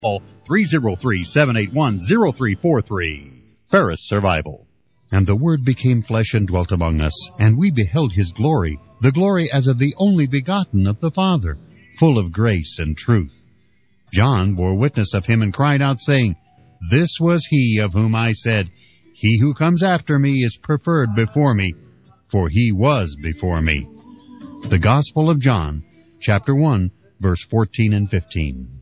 Call 303-781-0343. Ferris Survival. And the Word became flesh and dwelt among us, and we beheld his glory, the glory as of the only begotten of the Father, full of grace and truth. John bore witness of him and cried out, saying, This was he of whom I said, He who comes after me is preferred before me, for he was before me. The Gospel of John, chapter 1, verse 14 and 15.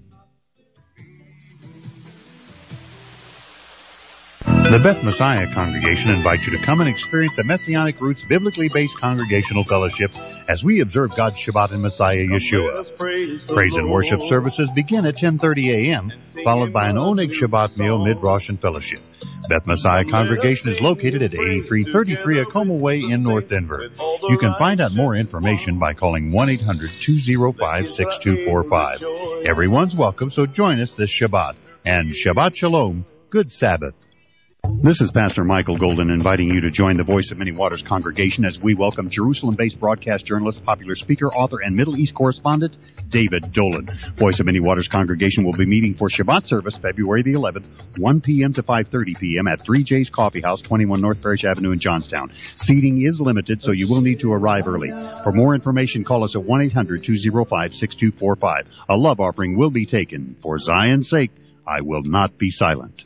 The Beth Messiah Congregation invites you to come and experience a Messianic Roots biblically based congregational fellowship as we observe God's Shabbat in Messiah Yeshua. Praise and worship services begin at 10:30 a.m., followed by an Oneg Shabbat meal, mid-Rosh and fellowship. Beth Messiah Congregation is located at 8333 Acoma Way in North Denver. You can find out more information by calling 1-800-205-6245. Everyone's welcome, so join us this Shabbat. And Shabbat Shalom, good Sabbath. This is Pastor Michael Golden inviting you to join the Voice of Many Waters congregation as we welcome Jerusalem-based broadcast journalist, popular speaker, author, and Middle East correspondent, David Dolan. Voice of Many Waters congregation will be meeting for Shabbat service February the 11th, 1 p.m. to 5:30 p.m. at 3J's Coffee House, 21 North Parish Avenue in Johnstown. Seating is limited, so you will need to arrive early. For more information, call us at 1-800-205-6245. A love offering will be taken. For Zion's sake, I will not be silent.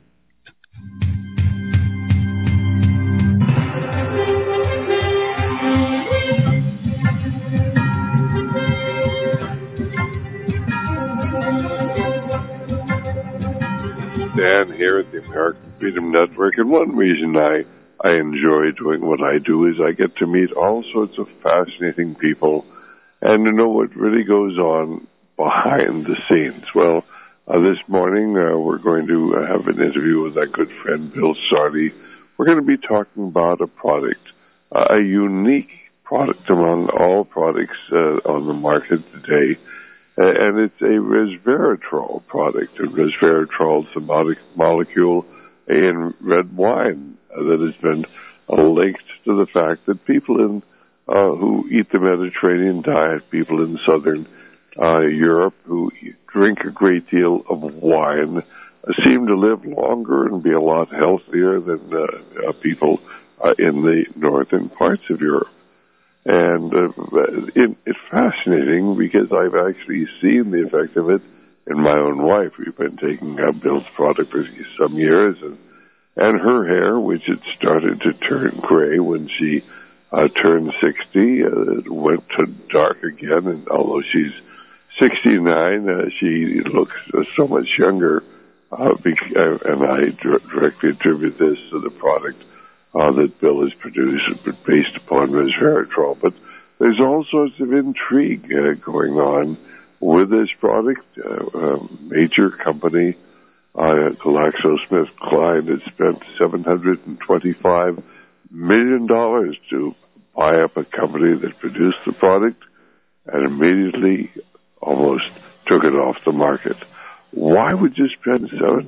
Dan here at the American Freedom Network, and one reason I enjoy doing what I do is I get to meet all sorts of fascinating people and to know what really goes on behind the scenes. Well, this morning we're going to have an interview with our good friend Bill Sardi. We're going to be talking about a product, a unique product among all products on the market today. And it's a resveratrol product. And resveratrol is a molecule in red wine that has been linked to the fact that people who eat the Mediterranean diet, people in southern Europe who drink a great deal of wine, seem to live longer and be a lot healthier than people in the northern parts of Europe. And it's fascinating because I've actually seen the effect of it in my own wife. We've been taking Bill's product for some years, and her hair, which had started to turn gray when she turned 60, went to dark again. And although she's 69, she looks so much younger. And I directly attribute this to the product that Bill has produced based upon resveratrol. But there's all sorts of intrigue going on with this product. Major company, GlaxoSmithKline, has spent $725 million to buy up a company that produced the product and immediately almost took it off the market. Why would you spend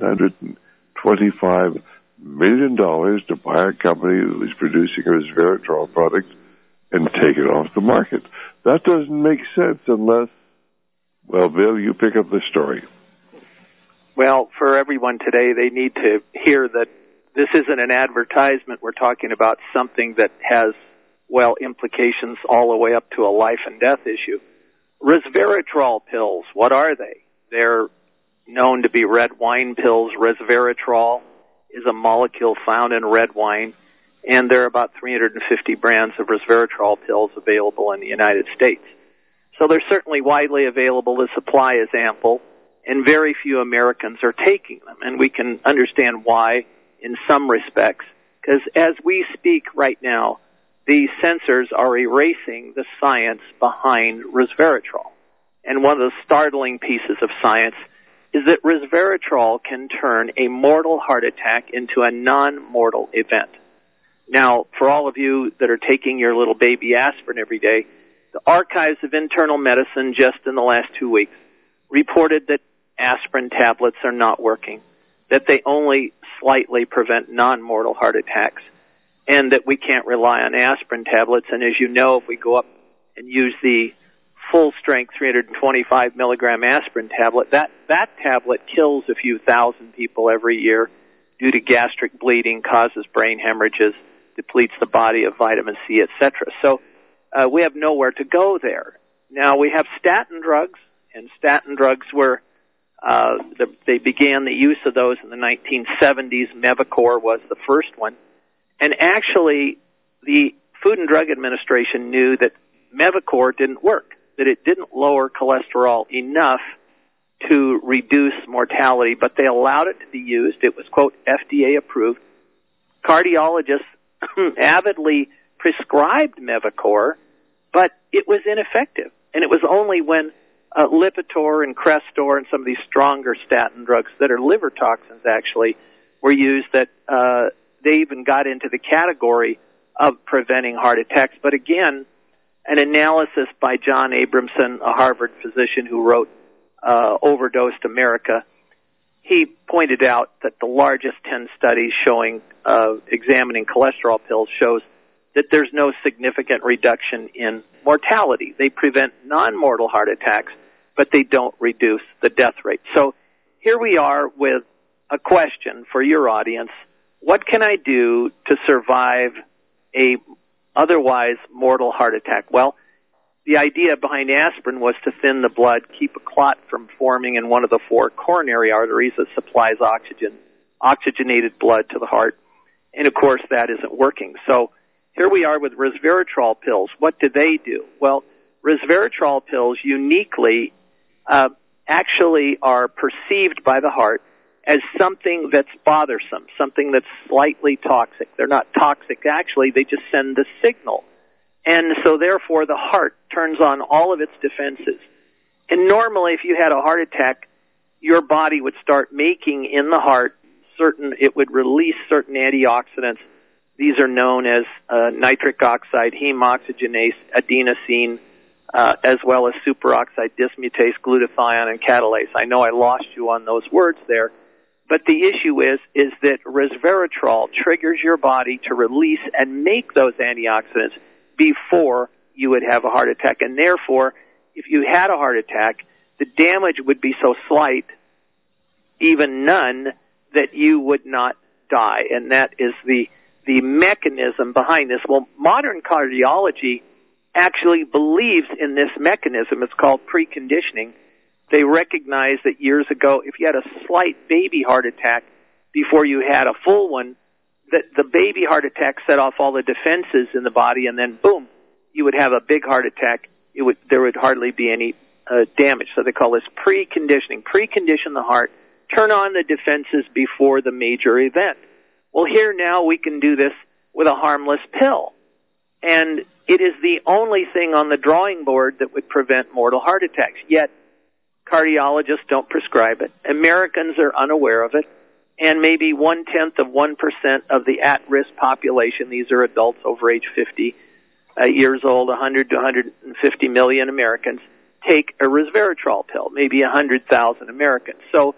$725 million to buy a company that was producing a resveratrol product and take it off the market? That doesn't make sense unless, well, Bill, you pick up the story. Well, for everyone today, they need to hear that this isn't an advertisement. We're talking about something that has, well, implications all the way up to a life and death issue. Resveratrol pills, what are they? They're known to be red wine pills. Resveratrol is a molecule found in red wine, and there are about 350 brands of resveratrol pills available in the United States. So they're certainly widely available. The supply is ample, and very few Americans are taking them. And we can understand why in some respects, because as we speak right now, the censors are erasing the science behind resveratrol. And one of the startling pieces of science is that resveratrol can turn a mortal heart attack into a non-mortal event. Now, for all of you that are taking your little baby aspirin every day, the Archives of Internal Medicine just in the last 2 weeks reported that aspirin tablets are not working, that they only slightly prevent non-mortal heart attacks, and that we can't rely on aspirin tablets. And as you know, if we go up and use the full-strength 325 milligram aspirin tablet. That tablet kills a few thousand people every year due to gastric bleeding, causes brain hemorrhages, depletes the body of vitamin C, etc. So we have nowhere to go there. Now, we have statin drugs, and statin drugs were, they began the use of those in the 1970s. Mevacor was the first one. And actually, the Food and Drug Administration knew that Mevacor didn't work, that it didn't lower cholesterol enough to reduce mortality, but they allowed it to be used. It was, quote, FDA approved. Cardiologists avidly prescribed Mevacor, but it was ineffective. And it was only when Lipitor and Crestor and some of these stronger statin drugs that are liver toxins actually were used that they even got into the category of preventing heart attacks. But again, an analysis by John Abramson, a Harvard physician who wrote Overdosed America, he pointed out that the largest 10 studies showing examining cholesterol pills shows that there's no significant reduction in mortality. They prevent non-mortal heart attacks, but they don't reduce the death rate. So here we are with a question for your audience. What can I do to survive a otherwise mortal heart attack? Well, the idea behind aspirin was to thin the blood, keep a clot from forming in one of the 4 coronary arteries that supplies oxygenated blood to the heart. And, of course, that isn't working. So here we are with resveratrol pills. What do they do? Well, resveratrol pills uniquely actually are perceived by the heart as something that's bothersome, something that's slightly toxic. They're not toxic. Actually, they just send the signal. And so, therefore, the heart turns on all of its defenses. And normally, if you had a heart attack, your body would start making in the heart it would release certain antioxidants. These are known as nitric oxide, heme oxygenase, adenosine, as well as superoxide dismutase, glutathione, and catalase. I know I lost you on those words there, but the issue is that resveratrol triggers your body to release and make those antioxidants before you would have a heart attack. And therefore, if you had a heart attack, the damage would be so slight, even none, that you would not die. And that is the mechanism behind this. Well, modern cardiology actually believes in this mechanism. It's called preconditioning. They recognize that years ago, if you had a slight baby heart attack before you had a full one, that the baby heart attack set off all the defenses in the body, and then boom, you would have a big heart attack. There would hardly be any damage. So they call this preconditioning. Precondition the heart, turn on the defenses before the major event. Well, here now we can do this with a harmless pill. And it is the only thing on the drawing board that would prevent mortal heart attacks. Yet, cardiologists don't prescribe it. Americans are unaware of it. And maybe 0.1% of the at-risk population, these are adults over age 50 years old, 100 to 150 million Americans, take a resveratrol pill, maybe 100,000 Americans. So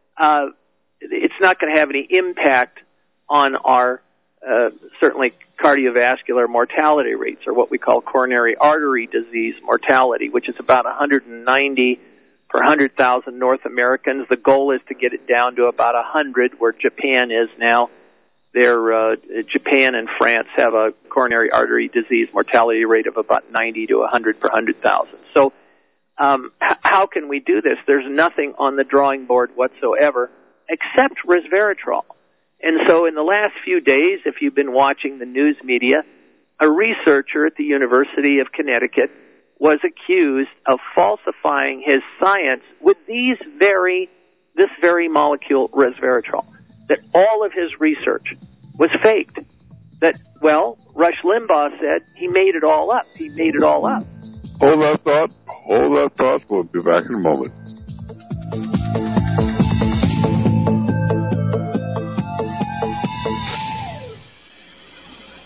it's not going to have any impact on our certainly cardiovascular mortality rates, or what we call coronary artery disease mortality, which is about 190 per 100,000 North Americans. The goal is to get it down to about 100, where Japan is now. Japan and France have a coronary artery disease mortality rate of about 90 to 100 per 100,000. So how can we do this? There's nothing on the drawing board whatsoever except resveratrol. And so in the last few days, if you've been watching the news media, a researcher at the University of Connecticut was accused of falsifying his science with this very molecule, resveratrol. That all of his research was faked. That, well, Rush Limbaugh said he made it all up. He made it all up. Hold that thought. We'll be back in a moment.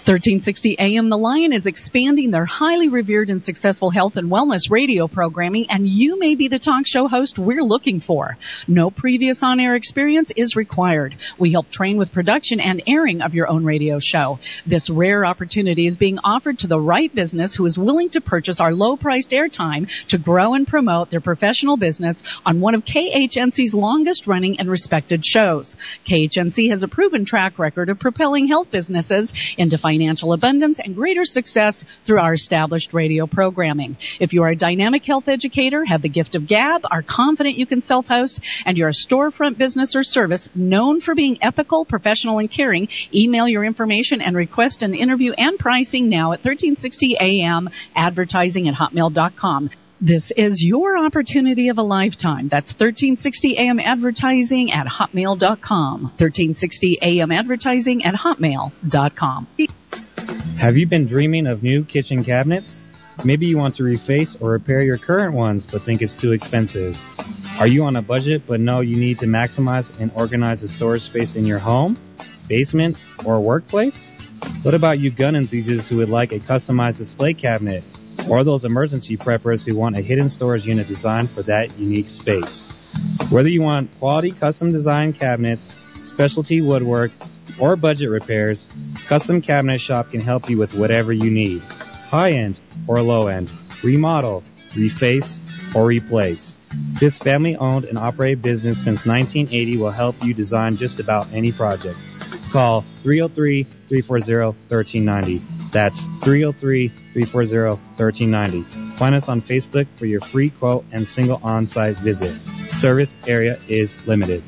1360 AM The Lion is expanding their highly revered and successful health and wellness radio programming, and you may be the talk show host we're looking for. No previous on-air experience is required. We help train with production and airing of your own radio show. This rare opportunity is being offered to the right business who is willing to purchase our low-priced airtime to grow and promote their professional business on one of KHNC's longest-running and respected shows. KHNC has a proven track record of propelling health businesses into financial abundance and greater success through our established radio programming. If you are a dynamic health educator, have the gift of gab, are confident you can self-host, and you're a storefront business or service known for being ethical, professional, and caring, email your information and request an interview and pricing now at 1360 AM advertising at hotmail.com. This is your opportunity of a lifetime. That's 1360 AM advertising at hotmail.com. 1360 AM advertising at hotmail.com. Have you been dreaming of new kitchen cabinets? Maybe you want to reface or repair your current ones but think it's too expensive. Are you on a budget but know you need to maximize and organize the storage space in your home, basement, or workplace? What about you gun enthusiasts who would like a customized display cabinet? Or those emergency preppers who want a hidden storage unit designed for that unique space? Whether you want quality custom design cabinets, specialty woodwork, or budget repairs, Custom Cabinet Shop can help you with whatever you need. High-end or low-end, remodel, reface, or replace. This family-owned and operated business since 1980 will help you design just about any project. Call 303-340-1390. That's 303-340-1390. Find us on Facebook for your free quote and single on-site visit. Service area is limited.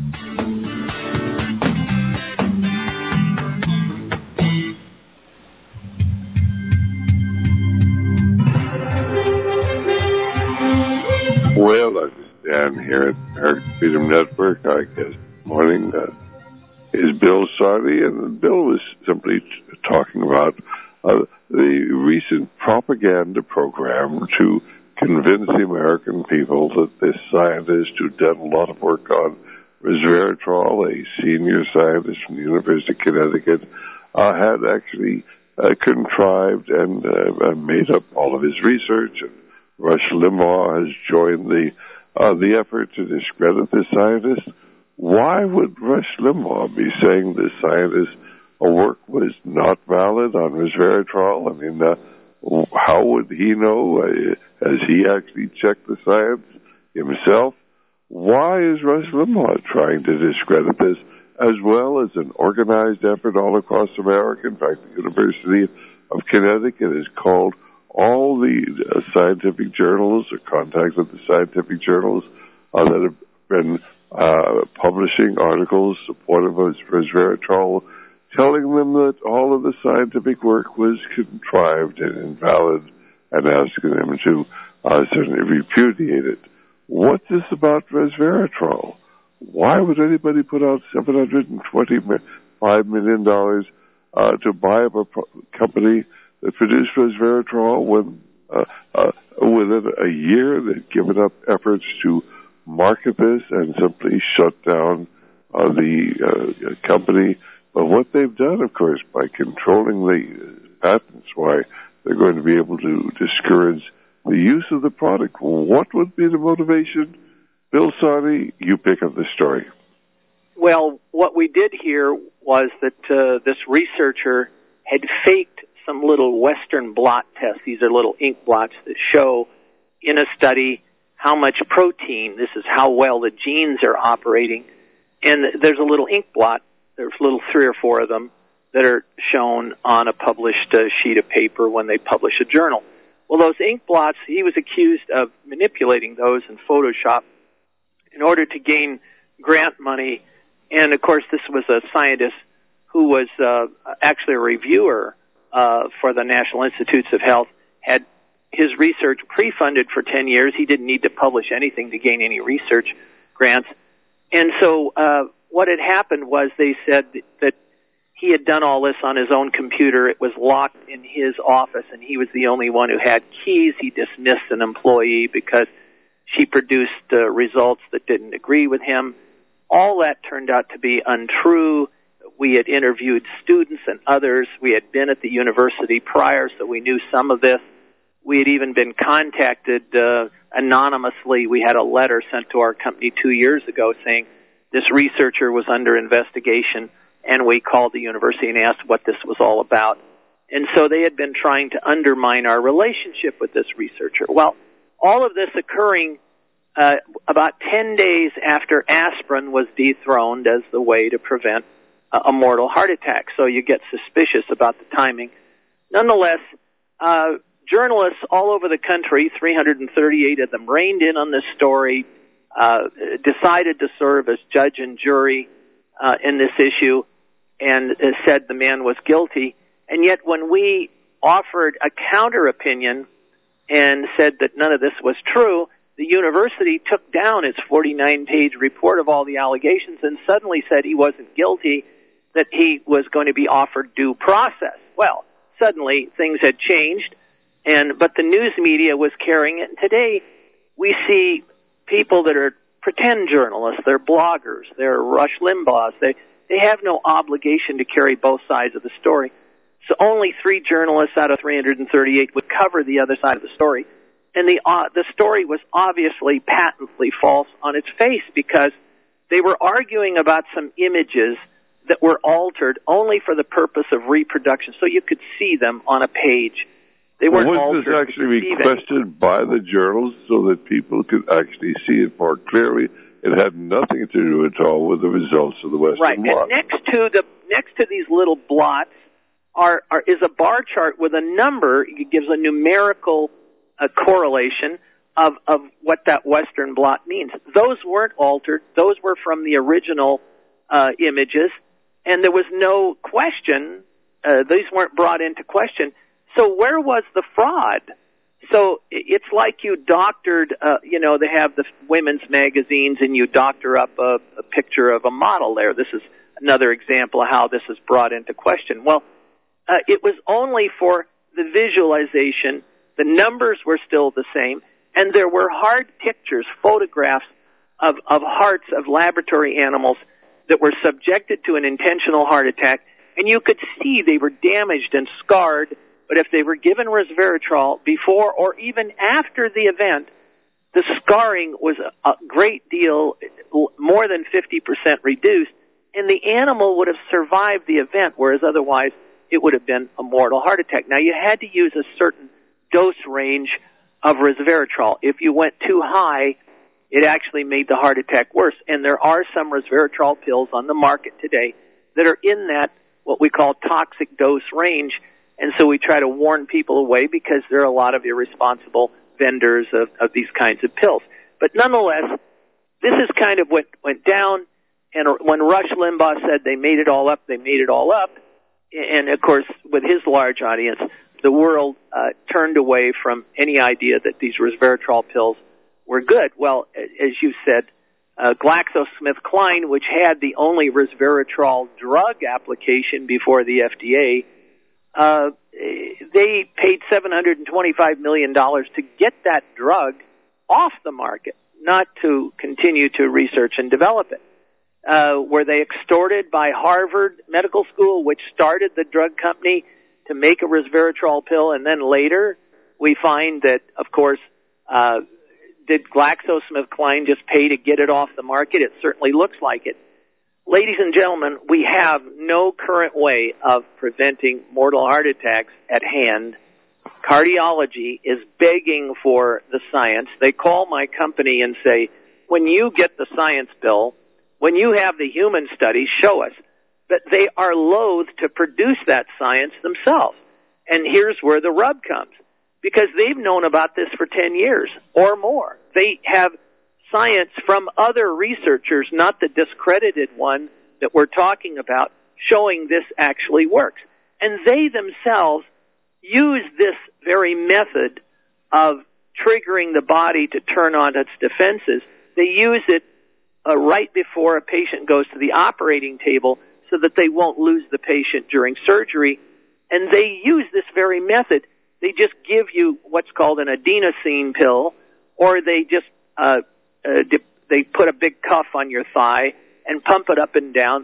Well, I stand here at American Freedom Network. I guess morning is Bill Sardi, and Bill was simply talking about the recent propaganda program to convince the American people that this scientist who'd done a lot of work on resveratrol, a senior scientist from the University of Connecticut, had actually contrived and made up all of his research. And Rush Limbaugh has joined the effort to discredit this scientist. Why would Rush Limbaugh be saying this scientist's work was not valid on resveratrol? I mean, how would he know? Has he actually checked the science himself? Why is Rush Limbaugh trying to discredit this, as well as an organized effort all across America? In fact, the University of Connecticut has called all the scientific journals, or contacted the scientific journals that have been publishing articles supportive of resveratrol, telling them that all of the scientific work was contrived and invalid, and asking them to certainly repudiate it. What's this about resveratrol? Why would anybody put out $725 million to buy up a company that produced resveratrol when within a year they've given up efforts to market this and simply shut down the company? But what they've done, of course, by controlling the patents, why they're going to be able to discourage the use of the product. What would be the motivation? Bill Sardi, you pick up the story. Well, what we did here was that this researcher had faked some little Western blot tests. These are little ink blots that show in a study how much protein, this is how well the genes are operating. And there's a little ink blot, there's little 3 or 4 of them that are shown on a published sheet of paper when they publish a journal. Well, those ink blots, he was accused of manipulating those in Photoshop in order to gain grant money. And, of course, this was a scientist who was actually a reviewer for the National Institutes of Health, had his research pre-funded for 10 years. He didn't need to publish anything to gain any research grants. And so what had happened was they said that he had done all this on his own computer. It was locked in his office, and he was the only one who had keys. He dismissed an employee because she produced results that didn't agree with him. All that turned out to be untrue. We had interviewed students and others. We had been at the university prior, so we knew some of this. We had even been contacted anonymously. We had a letter sent to our company 2 years ago saying this researcher was under investigation, and we called the university and asked what this was all about. And so they had been trying to undermine our relationship with this researcher. Well, all of this occurring about 10 days after aspirin was dethroned as the way to prevent a mortal heart attack. So you get suspicious about the timing. Nonetheless, journalists all over the country, 338 of them, reined in on this story, decided to serve as judge and jury in this issue, and said the man was guilty. And yet when we offered a counter opinion and said that none of this was true, the university took down its 49-page report of all the allegations and suddenly said he wasn't guilty, that he was going to be offered due process. Well, suddenly things had changed, but the news media was carrying it. And today we see people that are pretend journalists, they're bloggers, they're Rush Limbaughs. They have no obligation to carry both sides of the story. So only 3 journalists out of 338 would cover the other side of the story. And the story was obviously patently false on its face because they were arguing about some images that were altered only for the purpose of reproduction, so you could see them on a page. They weren't altered. Was this actually requested by the journals so that people could actually see it more clearly? It had nothing to do at all with the results of the Western blot. Right, and next to these little blots is a bar chart with a number. It gives a numerical correlation of what that Western blot means. Those weren't altered. Those were from the original images, and there was no question. These weren't brought into question. So where was the fraud? So it's like you doctored, they have the women's magazines and you doctor up a picture of a model there. This is another example of how this is brought into question. Well, it was only for the visualization. The numbers were still the same, and there were hard pictures, photographs of hearts of laboratory animals that were subjected to an intentional heart attack, and you could see they were damaged and scarred. But if they were given resveratrol before or even after the event, the scarring was a great deal, more than 50% reduced, and the animal would have survived the event, whereas otherwise it would have been a mortal heart attack. Now, you had to use a certain dose range of resveratrol. If you went too high, it actually made the heart attack worse. And there are some resveratrol pills on the market today that are in that, what we call toxic dose range. And so we try to warn people away because there are a lot of irresponsible vendors of these kinds of pills. But nonetheless, this is kind of what went down. And when Rush Limbaugh said they made it all up, they made it all up. And, of course, with his large audience, the world turned away from any idea that these resveratrol pills were good. Well, as you said, GlaxoSmithKline, which had the only resveratrol drug application before the FDA, they paid $725 million to get that drug off the market, not to continue to research and develop it. Were they extorted by Harvard Medical School, which started the drug company, to make a resveratrol pill? And then later we find that, of course, did GlaxoSmithKline just pay to get it off the market? It certainly looks like it. Ladies and gentlemen, we have no current way of preventing mortal heart attacks at hand. Cardiology is begging for the science. They call my company and say, when you get the science bill, when you have the human studies, show us. But they are loath to produce that science themselves. And here's where the rub comes. Because they've known about this for 10 years or more. They have science from other researchers, not the discredited one that we're talking about, showing this actually works. And they themselves use this very method of triggering the body to turn on its defenses. They use it right before a patient goes to the operating table so that they won't lose the patient during surgery. And they use this very method. They just give you what's called an adenosine pill, or they just they put a big cuff on your thigh and pump it up and down.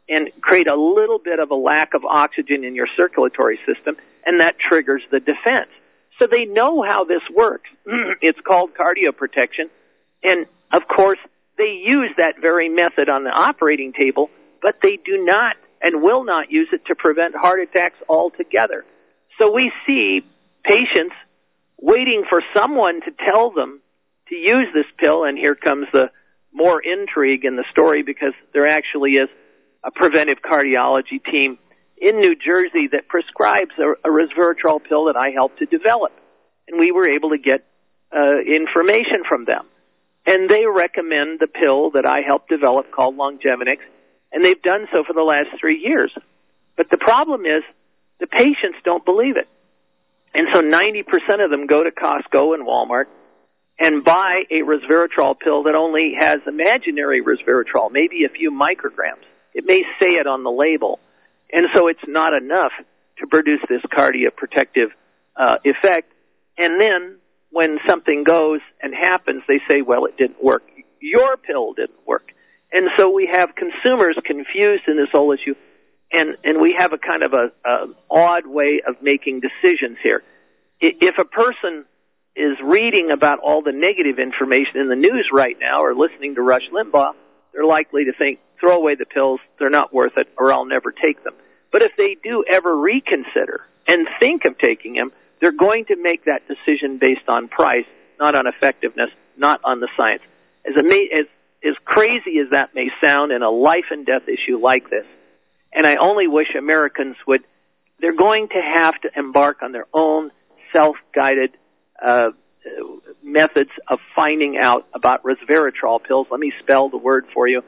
and create a little bit of a lack of oxygen in your circulatory system, and that triggers the defense. So they know how this works. It's called cardioprotection, and of course they use that very method on the operating table, but they do not and will not use it to prevent heart attacks altogether. So we see patients waiting for someone to tell them to use this pill, and here comes the more intrigue in the story, because there actually is a preventive cardiology team in New Jersey that prescribes a resveratrol pill that I helped to develop. And we were able to get information from them. And they recommend the pill that I helped develop called Longevinix, and they've done so for the last 3 years. But the problem is the patients don't believe it. And so 90% of them go to Costco and Walmart and buy a resveratrol pill that only has imaginary resveratrol, maybe a few micrograms. It may say it on the label. And so it's not enough to produce this cardioprotective effect. And then when something goes and happens, they say, well, it didn't work. Your pill didn't work. And so we have consumers confused in this whole issue, and we have a kind of a odd way of making decisions here. If a person is reading about all the negative information in the news right now or listening to Rush Limbaugh, they're likely to think, throw away the pills, they're not worth it, or I'll never take them. But if they do ever reconsider and think of taking them, they're going to make that decision based on price, not on effectiveness, not on the science. As crazy as that may sound in a life and death issue like this, and I only wish Americans would, they're going to have to embark on their own self-guided methods of finding out about resveratrol pills. Let me spell the word for you,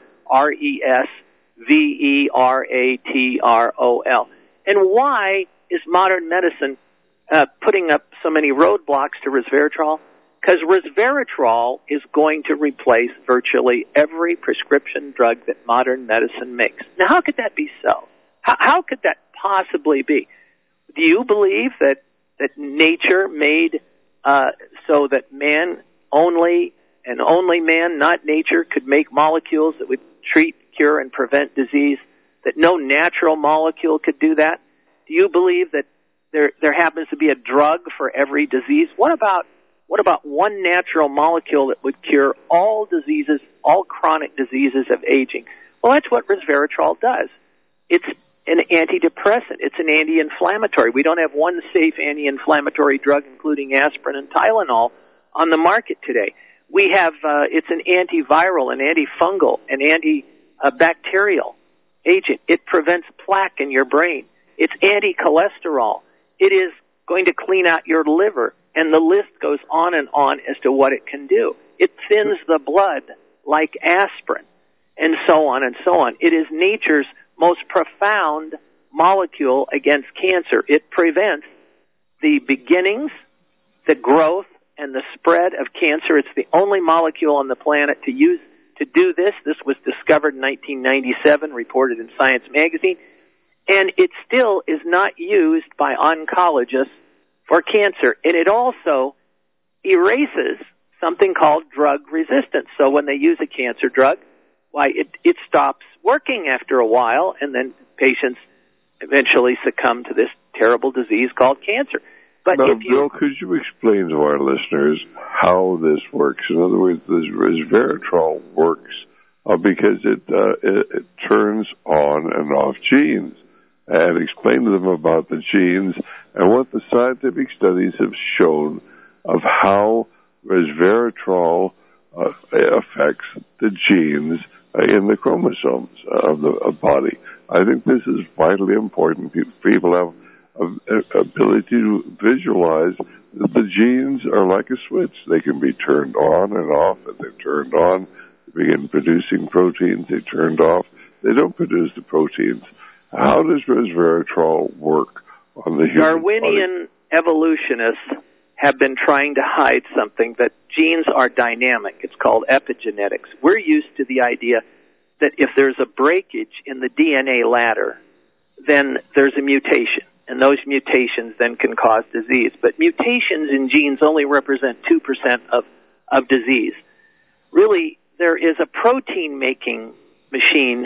resveratrol. And why is modern medicine putting up so many roadblocks to resveratrol? Because resveratrol is going to replace virtually every prescription drug that modern medicine makes. Now, how could that be so? How could that possibly be? Do you believe that nature made so that man only, and only man, not nature, could make molecules that would treat, cure, and prevent disease, that no natural molecule could do that? Do you believe that there happens to be a drug for every disease? What about one natural molecule that would cure all diseases, all chronic diseases of aging? Well, that's what resveratrol does. It's an antidepressant. It's an anti-inflammatory. We don't have one safe anti-inflammatory drug, including aspirin and Tylenol, on the market today. We have, it's an antiviral, an antifungal, an antibacterial agent. It prevents plaque in your brain. It's anti-cholesterol. It is going to clean out your liver. And the list goes on and on as to what it can do. It thins the blood like aspirin, and so on and so on. It is nature's most profound molecule against cancer. It prevents the beginnings, the growth, and the spread of cancer. It's the only molecule on the planet to do this. This was discovered in 1997, reported in Science magazine, and it still is not used by oncologists for cancer. And it also erases something called drug resistance. So when they use a cancer drug, it stops working after a while, and then patients eventually succumb to this terrible disease called cancer. But now, Bill, could you explain to our listeners how this works? In other words, this resveratrol works because it turns on and off genes. And explain to them about the genes and what the scientific studies have shown of how resveratrol affects the genes in the chromosomes of the body. I think this is vitally important. People have an ability to visualize that the genes are like a switch. They can be turned on and off. If they're turned on, they begin producing proteins. They're turned off, they don't produce the proteins. How does resveratrol work on the human Darwinian evolutionists have been trying to hide something, that genes are dynamic. It's called epigenetics. We're used to the idea that if there's a breakage in the DNA ladder, then there's a mutation, and those mutations then can cause disease. But mutations in genes only represent 2% of disease. Really, there is a protein-making machine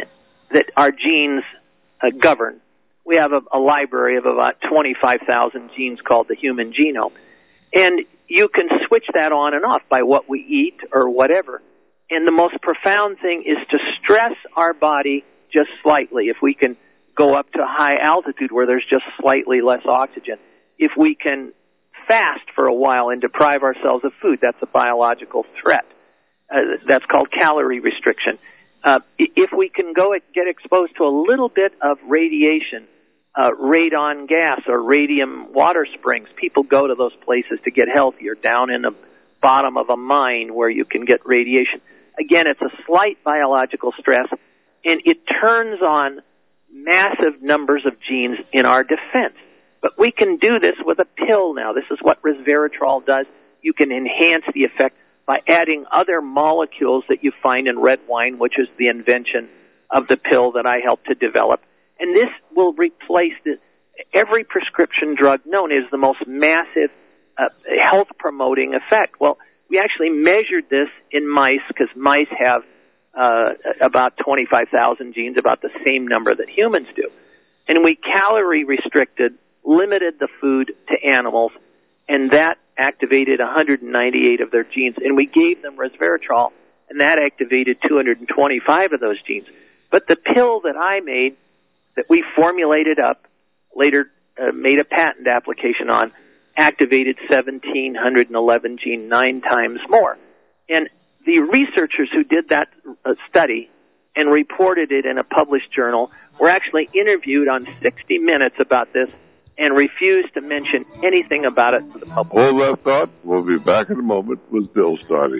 that our genes govern. We have a library of about 25,000 genes called the human genome. And you can switch that on and off by what we eat or whatever. And the most profound thing is to stress our body just slightly. If we can go up to high altitude where there's just slightly less oxygen, if we can fast for a while and deprive ourselves of food, that's a biological threat. That's called calorie restriction. If we can get exposed to a little bit of radiation, radon gas or radium water springs, people go to those places to get healthier, down in the bottom of a mine where you can get radiation. Again, it's a slight biological stress, and it turns on massive numbers of genes in our defense. But we can do this with a pill now. This is what resveratrol does. You can enhance the effect by adding other molecules that you find in red wine, which is the invention of the pill that I helped to develop. And this will replace every prescription drug known as the most massive health-promoting effect. Well, we actually measured this in mice because mice have about 25,000 genes, about the same number that humans do. And we calorie restricted, limited the food to animals, and that activated 198 of their genes. And we gave them resveratrol, and that activated 225 of those genes. But the pill that I made, that we formulated up, later made a patent application on, activated 1,711 genes, 9 times more. And the researchers who did that study and reported it in a published journal were actually interviewed on 60 Minutes about this and refused to mention anything about it to the public. Hold that thought. We'll be back in a moment with Bill Stoddy.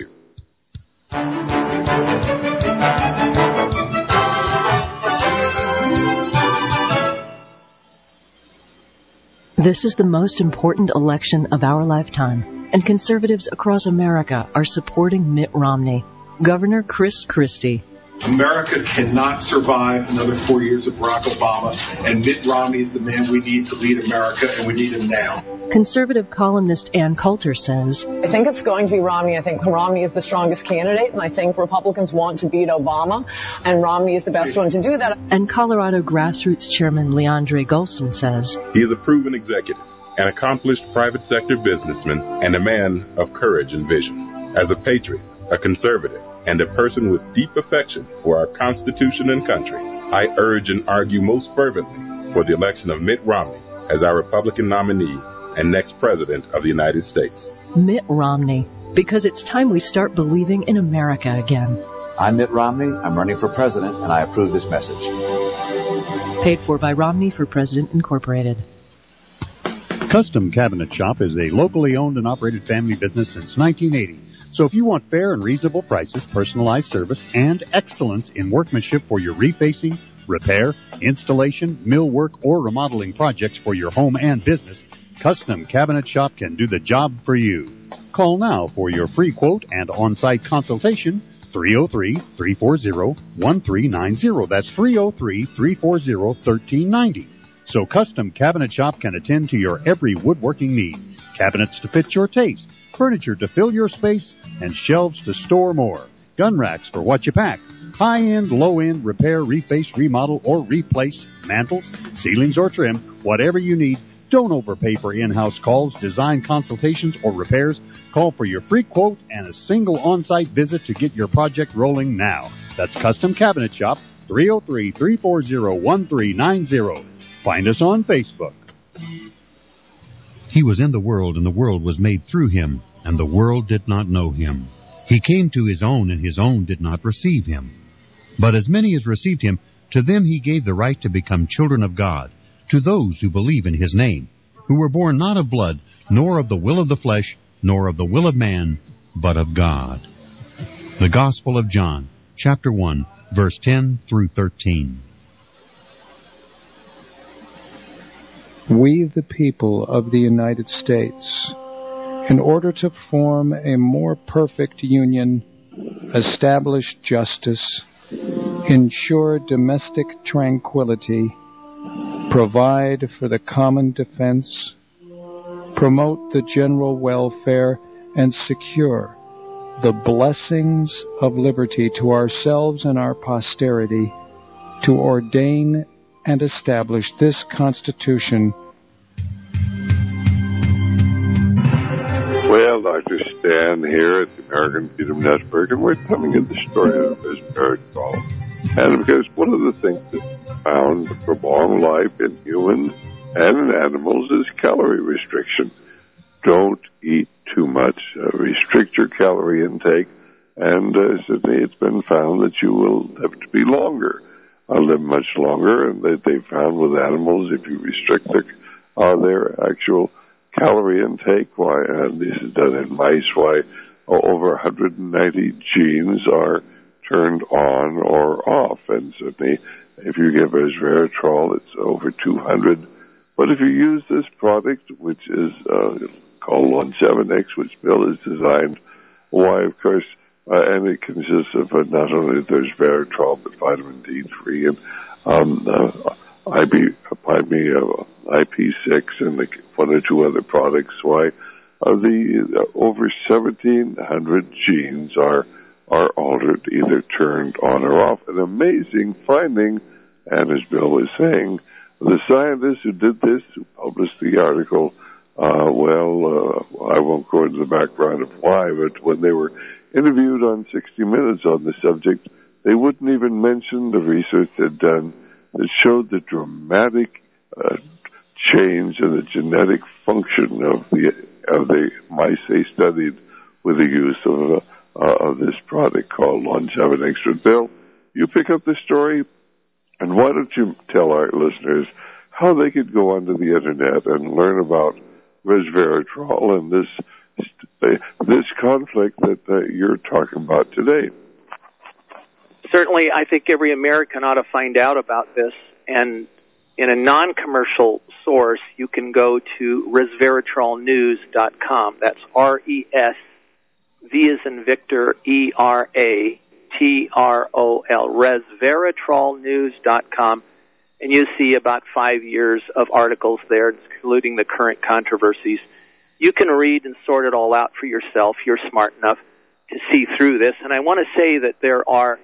This is the most important election of our lifetime, and conservatives across America are supporting Mitt Romney. Governor Chris Christie. America cannot survive another 4 years of Barack Obama, and Mitt Romney is the man we need to lead America, and we need him now. Conservative columnist Ann Coulter says, I think it's going to be Romney. I think Romney is the strongest candidate, and I think Republicans want to beat Obama, and Romney is the best one to do that. And Colorado Grassroots Chairman Leandre Golston says, he is a proven executive, an accomplished private sector businessman, and a man of courage and vision. As a patriot, a conservative, and a person with deep affection for our Constitution and country, I urge and argue most fervently for the election of Mitt Romney as our Republican nominee and next President of the United States. Mitt Romney, because it's time we start believing in America again. I'm Mitt Romney. I'm running for president, and I approve this message. Paid for by Romney for President, Incorporated. Custom Cabinet Shop is a locally owned and operated family business since 1980. So if you want fair and reasonable prices, personalized service, and excellence in workmanship for your refacing, repair, installation, millwork, or remodeling projects for your home and business, Custom Cabinet Shop can do the job for you. Call now for your free quote and on-site consultation, 303-340-1390. That's 303-340-1390. So Custom Cabinet Shop can attend to your every woodworking need. Cabinets to fit your taste, furniture to fill your space, and shelves to store more. Gun racks for what you pack. High-end, low-end, repair, reface, remodel, or replace, mantles, ceilings, or trim, whatever you need. Don't overpay for in-house calls, design consultations, or repairs. Call for your free quote and a single on-site visit to get your project rolling now. That's Custom Cabinet Shop, 303-340-1390. Find us on Facebook. He was in the world, and the world was made through him, and the world did not know him. He came to his own, and his own did not receive him. But as many as received him, to them he gave the right to become children of God, to those who believe in his name, who were born not of blood, nor of the will of the flesh, nor of the will of man, but of God. The Gospel of John, chapter 1, verse 10 through 13. We, the people of the United States, in order to form a more perfect union, establish justice, ensure domestic tranquility, provide for the common defense, promote the general welfare, and secure the blessings of liberty to ourselves and our posterity, to ordain and establish this Constitution. Well, Dr. Stan here at the American Freedom Network, and we're telling you the story of resveratrol. And because one of the things that's found for long life in humans and in animals is calorie restriction. Don't eat too much. Restrict your calorie intake, and certainly it's been found that you will live to be longer, live much longer, and they found with animals, if you restrict their actual calorie intake, why, and this is done in mice, why over 190 genes are turned on or off, and certainly if you give resveratrol, it's over 200. But if you use this product, which is called Longevinix, which Bill has designed, why, of course, and it consists of not only there's resveratrol, but vitamin D3 and IP6 and one or two other products. Why, the over 1,700 genes are altered, either turned on or off. An amazing finding, and as Bill was saying, the scientists who did this, who published the article, I won't go into the background of why, but when they were interviewed on 60 Minutes on the subject, they wouldn't even mention the research they'd done that showed the dramatic change in the genetic function of the mice they studied with the use of this product called Longevinix. But Bill, you pick up the story, and why don't you tell our listeners how they could go onto the internet and learn about resveratrol and this conflict that you're talking about today? Certainly, I think every American ought to find out about this, and in a non-commercial source, you can go to resveratrolnews.com. That's R-E-S, V as in Victor, E-R-A-T-R-O-L, resveratrolnews.com, and you see about 5 years of articles there, including the current controversies. You can read and sort it all out for yourself. You're smart enough to see through this. And I want to say that there are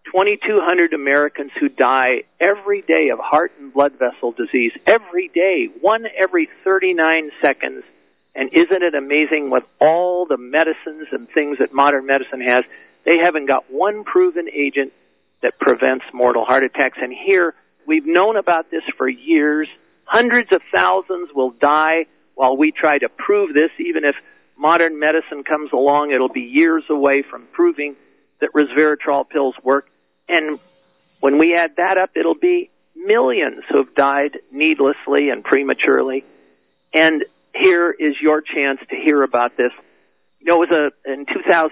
2,200 Americans who die every day of heart and blood vessel disease. Every day, one every 39 seconds. And isn't it amazing with all the medicines and things that modern medicine has, they haven't got one proven agent that prevents mortal heart attacks. And here, we've known about this for years. Hundreds of thousands will die while we try to prove this. Even if modern medicine comes along, it'll be years away from proving that resveratrol pills work. And when we add that up, it'll be millions who have died needlessly and prematurely. And here is your chance to hear about this. You know, it was in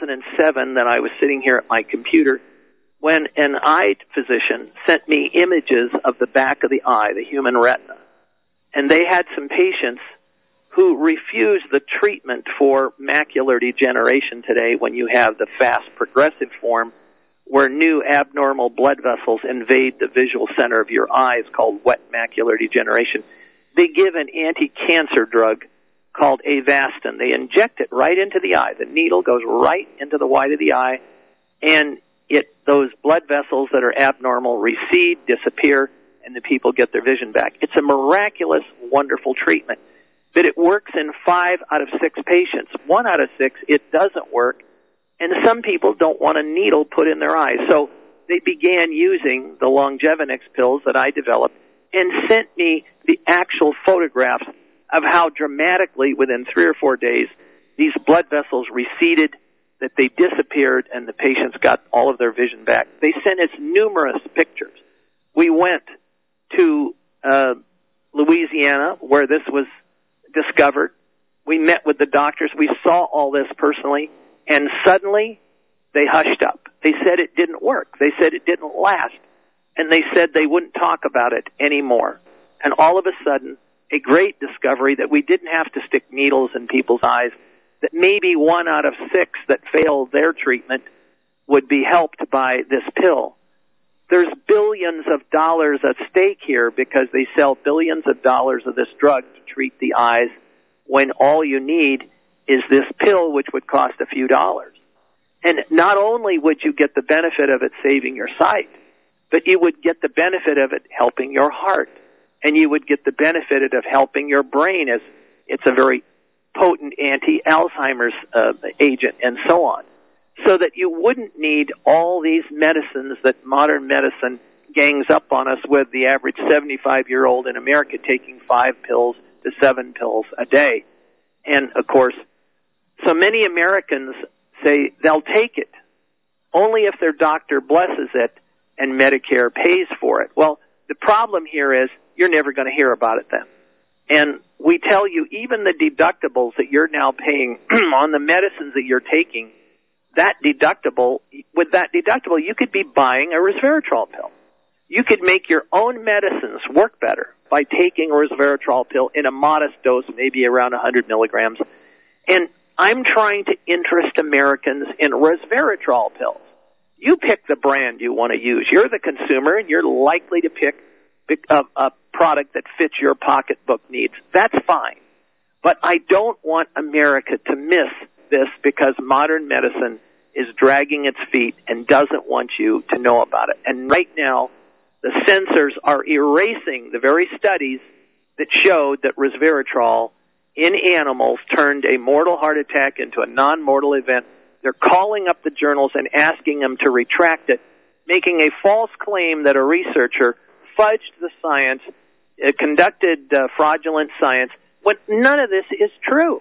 2007 that I was sitting here at my computer when an eye physician sent me images of the back of the eye, the human retina. And they had some patients who refused the treatment for macular degeneration today when you have the fast progressive form where new abnormal blood vessels invade the visual center of your eyes called wet macular degeneration. They give an anti-cancer drug called Avastin. They inject it right into the eye. The needle goes right into the white of the eye, and those blood vessels that are abnormal recede, disappear, and the people get their vision back. It's a miraculous, wonderful treatment. But it works in 5 out of 6 patients. 1 out of 6, it doesn't work. And some people don't want a needle put in their eyes. So they began using the Longevinix pills that I developed and sent me the actual photographs of how dramatically within 3 or 4 days these blood vessels receded, that they disappeared, and the patients got all of their vision back. They sent us numerous pictures. We went to Louisiana, where this was discovered. We met with the doctors. We saw all this personally, and suddenly they hushed up. They said it didn't work. They said it didn't last, and they said they wouldn't talk about it anymore. And all of a sudden, a great discovery that we didn't have to stick needles in people's eyes, that maybe 1 out of 6 that failed their treatment would be helped by this pill. There's billions of dollars at stake here because they sell billions of dollars of this drug to treat the eyes when all you need is this pill, which would cost a few dollars. And not only would you get the benefit of it saving your sight, but you would get the benefit of it helping your heart, and you would get the benefit of helping your brain, as it's a very potent anti-Alzheimer's agent, and so on, so that you wouldn't need all these medicines that modern medicine gangs up on us with, the average 75-year-old in America taking 5 pills to 7 pills a day. And, of course, so many Americans say they'll take it only if their doctor blesses it and Medicare pays for it. Well, the problem here is you're never going to hear about it then. And we tell you, even the deductibles that you're now paying on the medicines that you're taking, with that deductible, you could be buying a resveratrol pill. You could make your own medicines work better by taking a resveratrol pill in a modest dose, maybe around 100 milligrams. And I'm trying to interest Americans in resveratrol pills. You pick the brand you want to use. You're the consumer, and you're likely to pick a product that fits your pocketbook needs. That's fine. But I don't want America to miss this because modern medicine is dragging its feet and doesn't want you to know about it. And right now, the censors are erasing the very studies that showed that resveratrol in animals turned a mortal heart attack into a non-mortal event. They're calling up the journals and asking them to retract it, making a false claim that a researcher fudged the science, conducted fraudulent science, when none of this is true.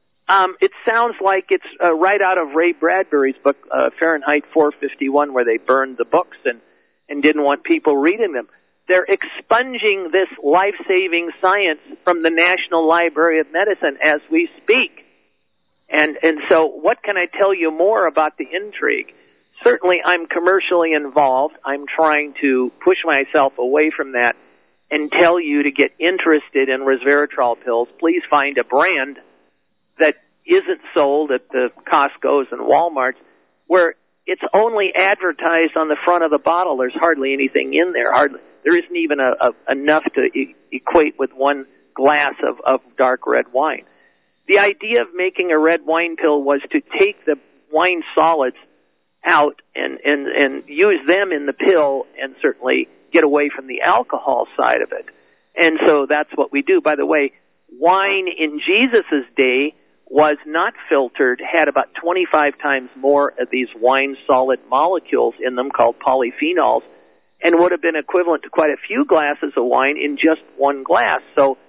It sounds like it's right out of Ray Bradbury's book, Fahrenheit 451, where they burned the books and didn't want people reading them. They're expunging this life-saving science from the National Library of Medicine as we speak. And so what can I tell you more about the intrigue? Certainly I'm commercially involved. I'm trying to push myself away from that and tell you to get interested in resveratrol pills. Please find a brand that isn't sold at the Costco's and Walmarts, where it's only advertised on the front of the bottle. There's hardly anything in there. There isn't even enough to equate with one glass of dark red wine. The idea of making a red wine pill was to take the wine solids out and use them in the pill and certainly get away from the alcohol side of it. And so that's what we do. By the way, wine in Jesus' day was not filtered, had about 25 times more of these wine solid molecules in them called polyphenols, and would have been equivalent to quite a few glasses of wine in just one glass. So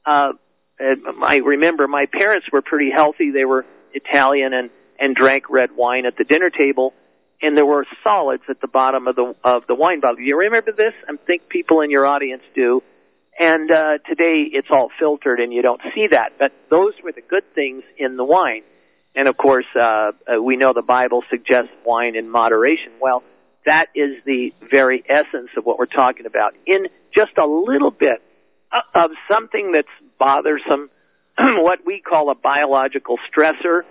I remember my parents were pretty healthy. They were Italian and drank red wine at the dinner table, and there were solids at the bottom of the wine bottle. Do you remember this? I think people in your audience do. And today it's all filtered and you don't see that. But those were the good things in the wine. And, of course, we know the Bible suggests wine in moderation. Well, that is the very essence of what we're talking about. In just a little bit of something that's bothersome, what we call a biological stressor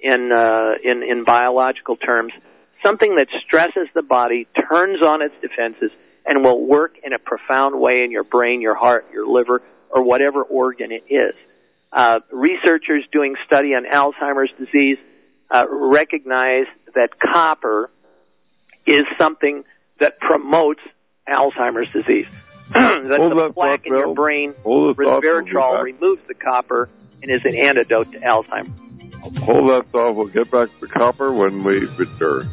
in biological terms, something that stresses the body, turns on its defenses, and will work in a profound way in your brain, your heart, your liver, or whatever organ it is. Researchers doing study on Alzheimer's disease recognize that copper is something that promotes Alzheimer's disease. That's the plaque in your brain. Resveratrol removes the copper and is an antidote to Alzheimer's. Hold that thought. We'll get back to the copper when we return.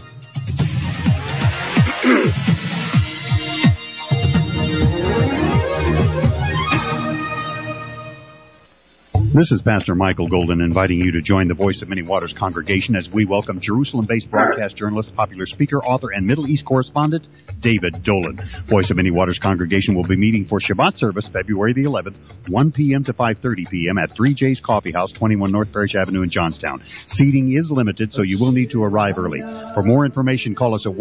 This is Pastor Michael Golden inviting you to join the Voice of Many Waters congregation as we welcome Jerusalem-based broadcast journalist, popular speaker, author, and Middle East correspondent David Dolan. Voice of Many Waters congregation will be meeting for Shabbat service February the 11th, 1 p.m. to 5:30 p.m. at 3J's Coffee House, 21 North Parish Avenue in Johnstown. Seating is limited, so you will need to arrive early. For more information, call us at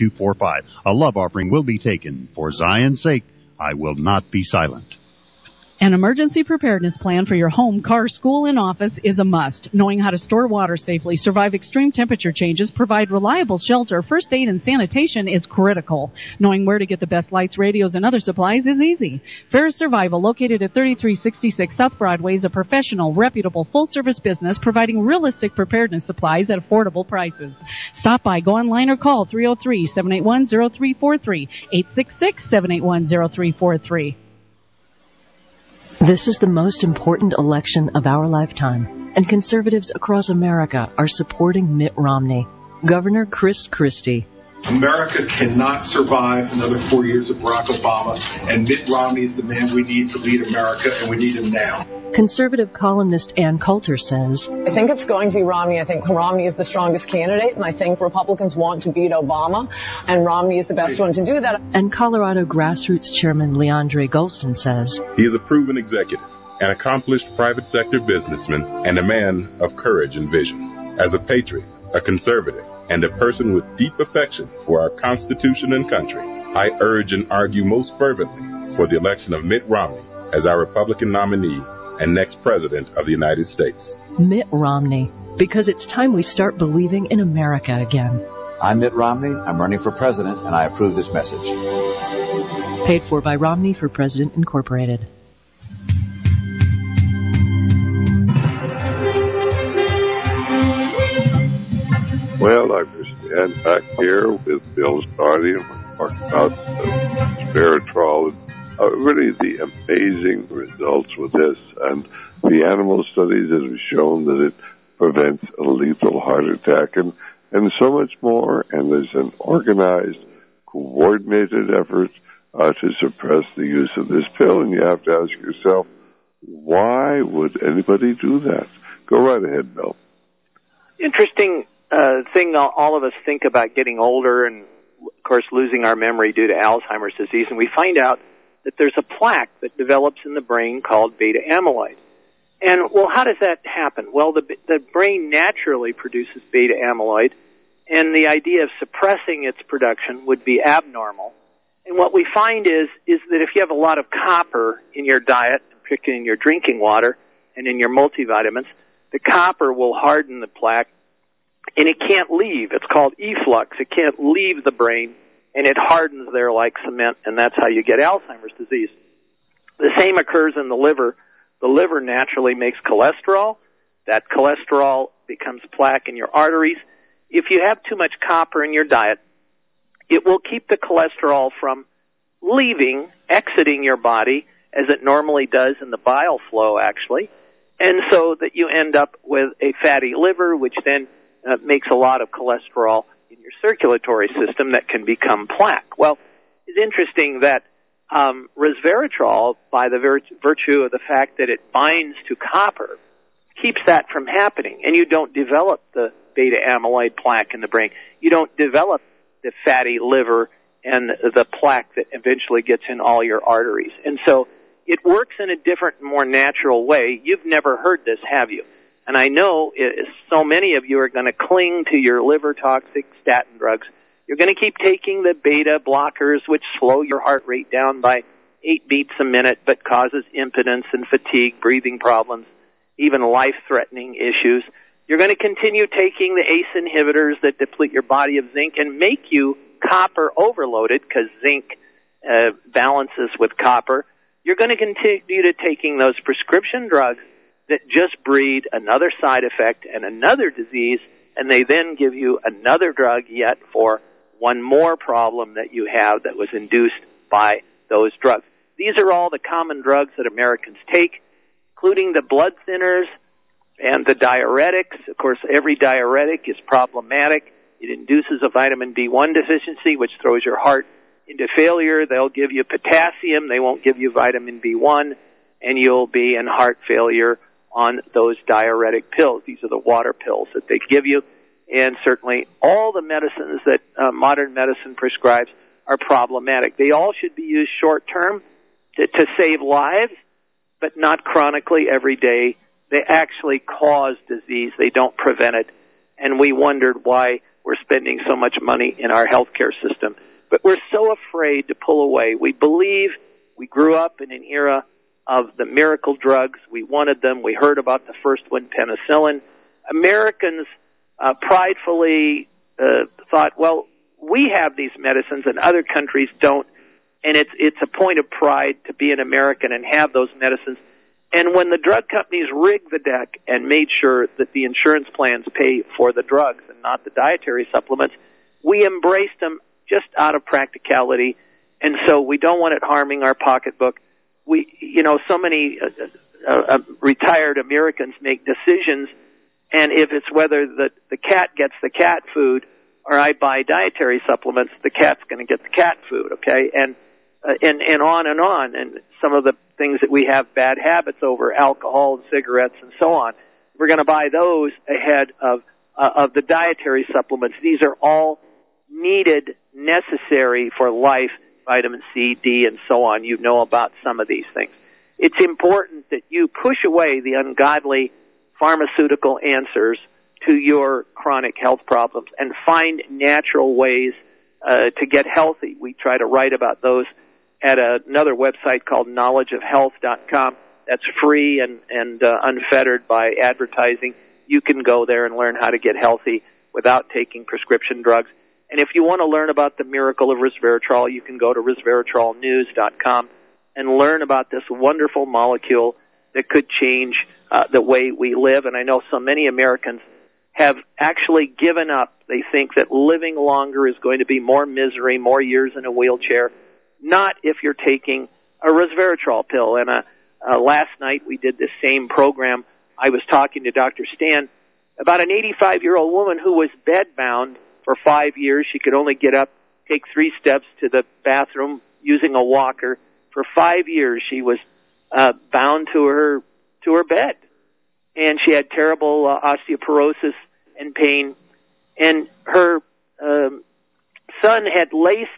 1-800-205-6245. A love offering will be taken. For Zion's sake, I will not be silent. An emergency preparedness plan for your home, car, school, and office is a must. Knowing how to store water safely, survive extreme temperature changes, provide reliable shelter, first aid, and sanitation is critical. Knowing where to get the best lights, radios, and other supplies is easy. Ferris Survival, located at 3366 South Broadway, is a professional, reputable, full-service business providing realistic preparedness supplies at affordable prices. Stop by, go online, or call 303-781-0343, 866-781-0343. This is the most important election of our lifetime, and conservatives across America are supporting Mitt Romney. Governor Chris Christie. America cannot survive another 4 years of Barack Obama, and Mitt Romney is the man we need to lead America, and we need him now. Conservative columnist Ann Coulter says, I think it's going to be Romney. I think Romney is the strongest candidate, and I think Republicans want to beat Obama, and Romney is the best one to do that. And Colorado Grassroots Chairman Leandre Golston says, He is a proven executive, an accomplished private sector businessman, and a man of courage and vision. As a patriot, a conservative, and a person with deep affection for our Constitution and country, I urge and argue most fervently for the election of Mitt Romney as our Republican nominee and next President of the United States. Mitt Romney, because it's time we start believing in America again. I'm Mitt Romney. I'm running for president, and I approve this message. Paid for by Romney for President, Incorporated. Well, I stand back here with Bill Stardy, and we're talking about resveratrol. Really the amazing results with this, and the animal studies have shown that it prevents a lethal heart attack, and so much more. And there's an organized, coordinated effort to suppress the use of this pill, and you have to ask yourself, why would anybody do that? Go right ahead, Bill. Interesting thing all of us think about getting older and, of course, losing our memory due to Alzheimer's disease, and we find out that there's a plaque that develops in the brain called beta amyloid. And, well, how does that happen? Well, the brain naturally produces beta amyloid, and the idea of suppressing its production would be abnormal. And what we find is that if you have a lot of copper in your diet, particularly in your drinking water and in your multivitamins, the copper will harden the plaque, and it can't leave. It's called efflux. It can't leave the brain, and it hardens there like cement, and that's how you get Alzheimer's disease. The same occurs in the liver. The liver naturally makes cholesterol. That cholesterol becomes plaque in your arteries. If you have too much copper in your diet, it will keep the cholesterol from exiting your body, as it normally does in the bile flow, actually, and so that you end up with a fatty liver, which then makes a lot of cholesterol in your circulatory system that can become plaque. Well, it's interesting that resveratrol, by the virtue of the fact that it binds to copper, keeps that from happening, and you don't develop the beta amyloid plaque in the brain. You don't develop the fatty liver and the plaque that eventually gets in all your arteries. And so it works in a different, more natural way. You've never heard this, have you? And I know so many of you are going to cling to your liver-toxic statin drugs. You're going to keep taking the beta blockers, which slow your heart rate down by 8 beats a minute, but causes impotence and fatigue, breathing problems, even life-threatening issues. You're going to continue taking the ACE inhibitors that deplete your body of zinc and make you copper overloaded, because zinc balances with copper. You're going to continue to taking those prescription drugs that just breed another side effect and another disease, and they then give you another drug yet for one more problem that you have that was induced by those drugs. These are all the common drugs that Americans take, including the blood thinners and the diuretics. Of course, every diuretic is problematic. It induces a vitamin B1 deficiency, which throws your heart into failure. They'll give you potassium. They won't give you vitamin B1, and you'll be in heart failure on those diuretic pills. These are the water pills that they give you. And certainly all the medicines that modern medicine prescribes are problematic. They all should be used short-term to save lives, but not chronically every day. They actually cause disease. They don't prevent it. And we wondered why we're spending so much money in our healthcare system. But we're so afraid to pull away. We believe we grew up in an era of the miracle drugs. We wanted them. We heard about the first one, penicillin. Americans pridefully thought, well, we have these medicines and other countries don't, and it's a point of pride to be an American and have those medicines. And when the drug companies rigged the deck and made sure that the insurance plans pay for the drugs and not the dietary supplements, we embraced them just out of practicality, and so we don't want it harming our pocketbook. So many retired Americans make decisions, and if it's whether the cat gets the cat food or I buy dietary supplements, the cat's going to get the cat food, okay? And on and on. And some of the things that we have bad habits over, alcohol and cigarettes and so on, we're going to buy those ahead of the dietary supplements. These are all needed, necessary for life, vitamin C, D, and so on. You know about some of these things. It's important that you push away the ungodly pharmaceutical answers to your chronic health problems and find natural ways to get healthy. We try to write about those at another website called knowledgeofhealth.com. That's free and unfettered by advertising. You can go there and learn how to get healthy without taking prescription drugs. And if you want to learn about the miracle of resveratrol, you can go to resveratrolnews.com and learn about this wonderful molecule that could change the way we live. And I know so many Americans have actually given up. They think that living longer is going to be more misery, more years in a wheelchair. Not if you're taking a resveratrol pill. And last night we did this same program. I was talking to Dr. Stan about an 85-year-old woman who was bedbound for 5 years. She could only get up, take 3 steps to the bathroom using a walker. For 5 years she was bound to her bed. And she had terrible osteoporosis and pain. And her son had laced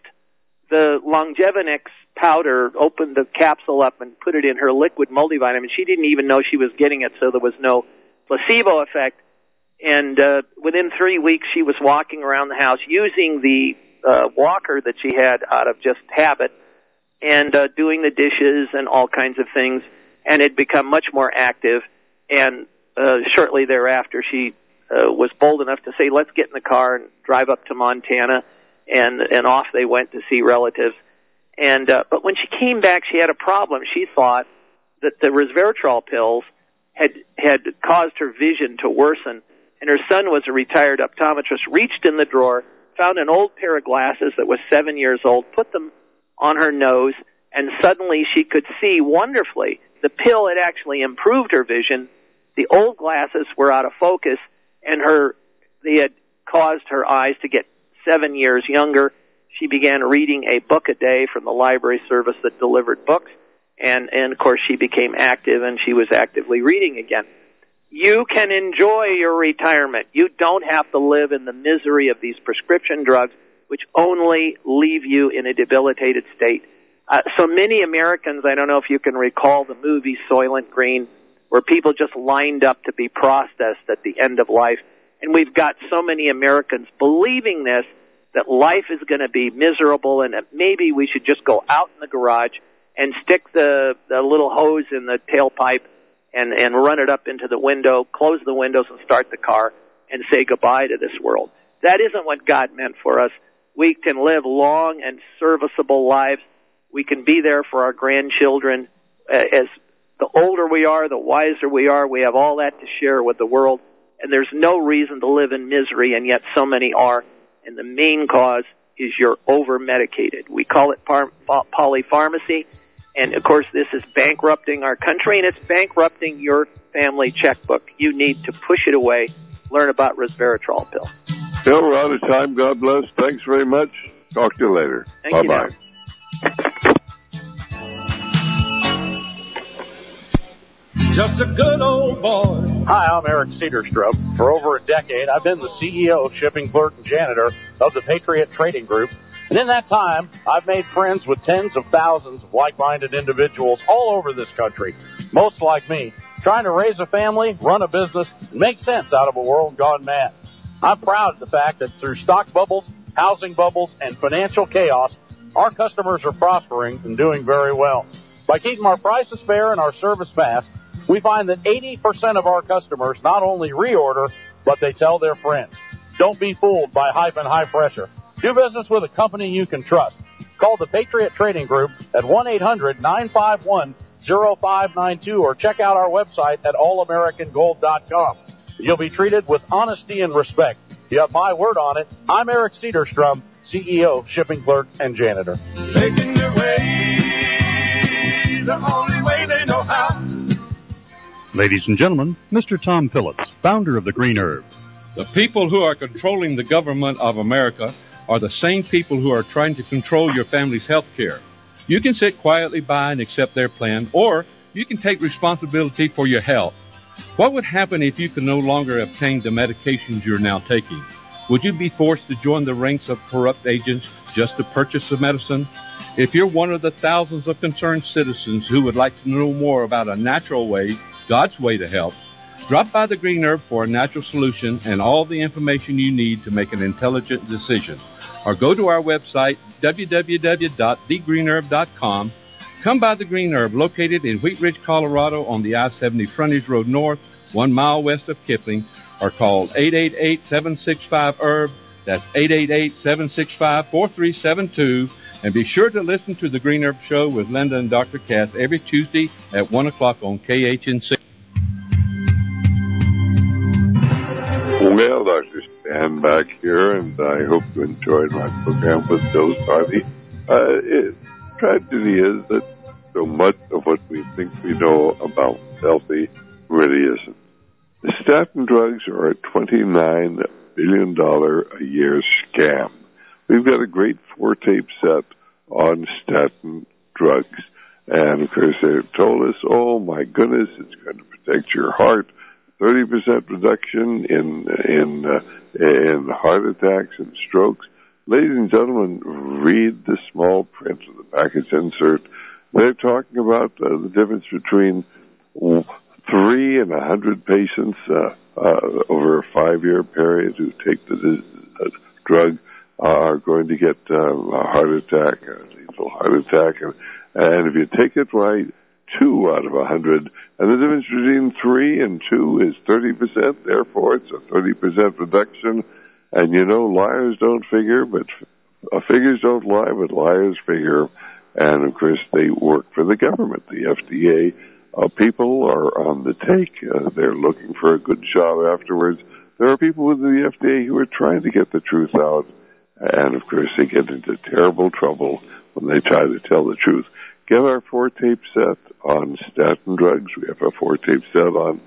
the Longevinex powder, opened the capsule up and put it in her liquid multivitamin. She didn't even know she was getting it, so there was no placebo effect. And within 3 weeks, she was walking around the house using the walker that she had out of just habit and doing the dishes and all kinds of things, and had become much more active. And shortly thereafter, she was bold enough to say, let's get in the car and drive up to Montana, and off they went to see relatives. And but when she came back, she had a problem. She thought that the resveratrol pills had caused her vision to worsen, and her son was a retired optometrist, reached in the drawer, found an old pair of glasses that was 7 years old, put them on her nose, and suddenly she could see wonderfully. The pill had actually improved her vision. The old glasses were out of focus, and they had caused her eyes to get 7 years younger. She began reading a book a day from the library service that delivered books, and of course she became active, and she was actively reading again. You can enjoy your retirement. You don't have to live in the misery of these prescription drugs, which only leave you in a debilitated state. So many Americans, I don't know if you can recall the movie Soylent Green, where people just lined up to be processed at the end of life. And we've got so many Americans believing this, that life is going to be miserable and that maybe we should just go out in the garage and stick the little hose in the tailpipe and run it up into the window, close the windows and start the car and say goodbye to this world. That isn't what God meant for us. We can live long and serviceable lives. We can be there for our grandchildren. As the older we are, the wiser we are. We have all that to share with the world. And there's no reason to live in misery, and yet so many are. And the main cause is you're over-medicated. We call it polypharmacy. And, of course, this is bankrupting our country, and it's bankrupting your family checkbook. You need to push it away. Learn about resveratrol pill. Bill, we're out of time. God bless. Thanks very much. Talk to you later. Bye-bye. Just a good old boy. Hi, I'm Eric Cedarstrup. For over a decade, I've been the CEO, shipping clerk, and janitor of the Patriot Trading Group. And in that time, I've made friends with tens of thousands of like-minded individuals all over this country, most like me, trying to raise a family, run a business, and make sense out of a world gone mad. I'm proud of the fact that through stock bubbles, housing bubbles, and financial chaos, our customers are prospering and doing very well. By keeping our prices fair and our service fast, we find that 80% of our customers not only reorder, but they tell their friends. Don't be fooled by hype and high pressure. Do business with a company you can trust. Call the Patriot Trading Group at 1-800-951-0592 or check out our website at allamericangold.com. You'll be treated with honesty and respect. You have my word on it. I'm Eric Cedarstrom, CEO, Shipping Clerk, and Janitor. Making their way the only way they know how. Ladies and gentlemen, Mr. Tom Phillips, founder of the Green Herb. The people who are controlling the government of America are the same people who are trying to control your family's health care. You can sit quietly by and accept their plan, or you can take responsibility for your health. What would happen if you could no longer obtain the medications you're now taking? Would you be forced to join the ranks of corrupt agents just to purchase the medicine? If you're one of the thousands of concerned citizens who would like to know more about a natural way, God's way to help, drop by the Green Herb for a natural solution and all the information you need to make an intelligent decision. Or go to our website, www.thegreenherb.com. Come by the Green Herb, located in Wheat Ridge, Colorado, on the I-70 Frontage Road North, 1 mile west of Kipling, or call 888-765-HERB. That's 888-765-4372. And be sure to listen to the Green Herb Show with Linda and Dr. Cass every Tuesday at 1 o'clock on KHNC. Well, Dr. Stan back here, and I hope you enjoyed my program with Bill's Party. Tragedy is that so much of what we think we know about healthy really isn't. The statin drugs are a $29 billion a year scam. We've got a great 4-tape set on statin drugs. And, of course, they told us, oh, my goodness, it's going to protect your heart. 30% reduction in heart attacks and strokes. Ladies and gentlemen, read the small print of the package insert. They're talking about the difference between 3 and 100 patients over a 5-year period who take the drug are going to get a heart attack, a lethal heart attack. And if you take it right, 2 out of 100. And the difference between 3 and 2 is 30%. Therefore, it's a 30% reduction. And, you know, liars don't figure, but figures don't lie, but liars figure. And, of course, they work for the government, the FDA. People are on the take. They're looking for a good job afterwards. There are people with the FDA who are trying to get the truth out. And, of course, they get into terrible trouble when they try to tell the truth. Get our 4-tape set on statin drugs. We have a 4-tape set on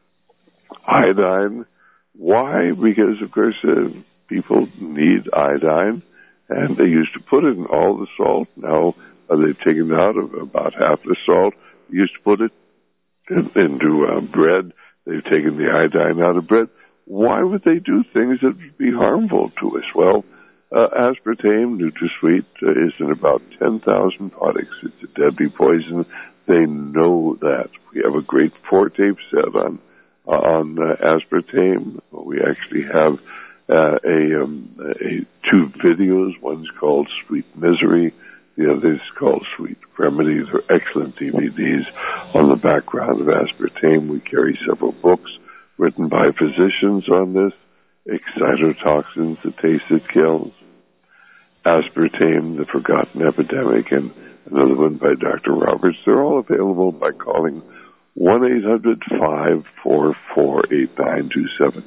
iodine. Why? Because, of course, people need iodine, and they used to put it in all the salt. Now they've taken it out of about half the salt. They used to put it into bread. They've taken the iodine out of bread. Why would they do things that would be harmful to us? Well, aspartame, NutraSweet, is in about 10,000 products. It's a deadly poison. They know that. We have a great 4-tape set on aspartame. We actually have 2 videos. One's called Sweet Misery. The other is called Sweet Remedy. They're excellent DVDs on the background of aspartame. We carry several books written by physicians on this. Excitotoxins, The Taste That Kills. Aspartame, The Forgotten Epidemic, and another one by Dr. Roberts. They're all available by calling 1-800-544-8927.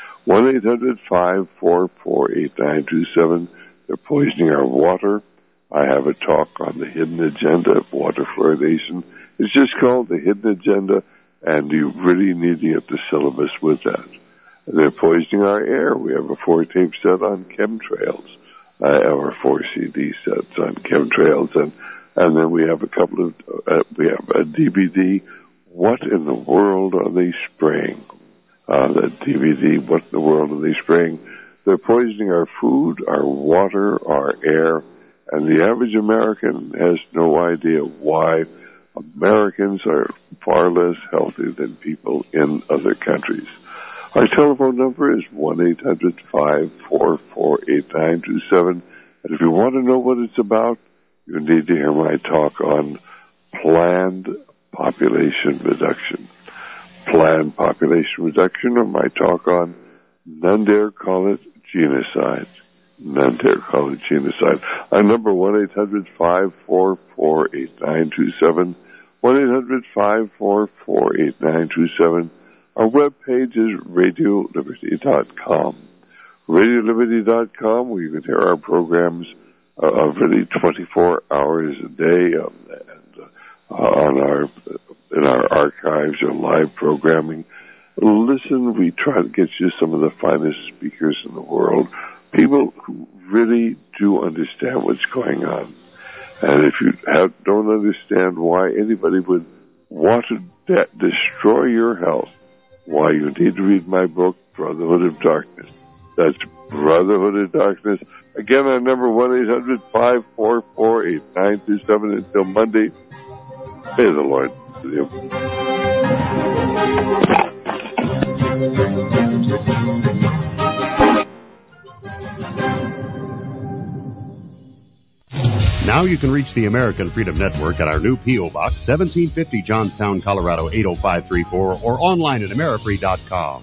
1-800-544-8927. They're poisoning our water. I have a talk on the hidden agenda of water fluoridation. It's just called The Hidden Agenda, and you really need to get the syllabus with that. They're poisoning our air. We have a 4-tape set on chemtrails, or 4 CD sets on chemtrails, and then we have a couple of, we have a DVD, What in the World Are They Spraying? The DVD, What in the World Are They Spraying? They're poisoning our food, our water, our air, and the average American has no idea why. Americans are far less healthy than people in other countries. Our telephone number is 1-800-544-8927. And if you want to know what it's about, you need to hear my talk on planned population reduction. Planned population reduction, or my talk on none dare call it genocide. None dare call it genocide. Our number 1-800-544-8927. 1-800-544-8927. Our webpage is RadioLiberty.com. RadioLiberty.com, where you can hear our programs really 24 hours a day, in our archives or live programming. Listen, we try to get you some of the finest speakers in the world, people who really do understand what's going on. And if you don't understand why anybody would want to destroy your health, why you need to read my book, Brotherhood of Darkness. That's Brotherhood of Darkness. Again, our number 1-800-544-8927. Until Monday, may the Lord be with you. Now you can reach the American Freedom Network at our new P.O. Box, 1750 Johnstown, Colorado, 80534, or online at Amerifree.com.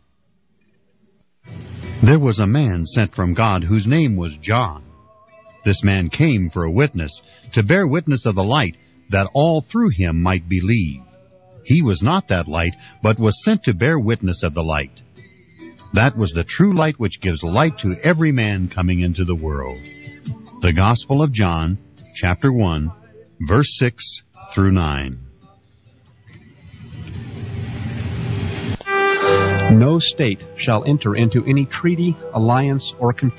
There was a man sent from God whose name was John. This man came for a witness, to bear witness of the light, that all through him might believe. He was not that light, but was sent to bear witness of the light. That was the true light which gives light to every man coming into the world. The Gospel of John, chapter 1, verse 6 through 9. No state shall enter into any treaty, alliance, or confederation